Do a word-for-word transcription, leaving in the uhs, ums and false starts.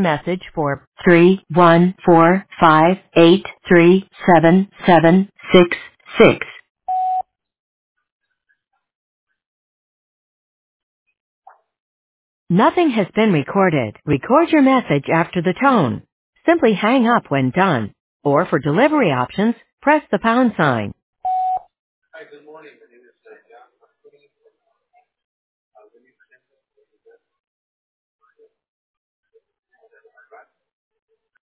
message for three one four five eight three seven seven six six. Nothing has been recorded. Record your message after the tone. Simply hang up when done. Or for delivery options, press the pound sign.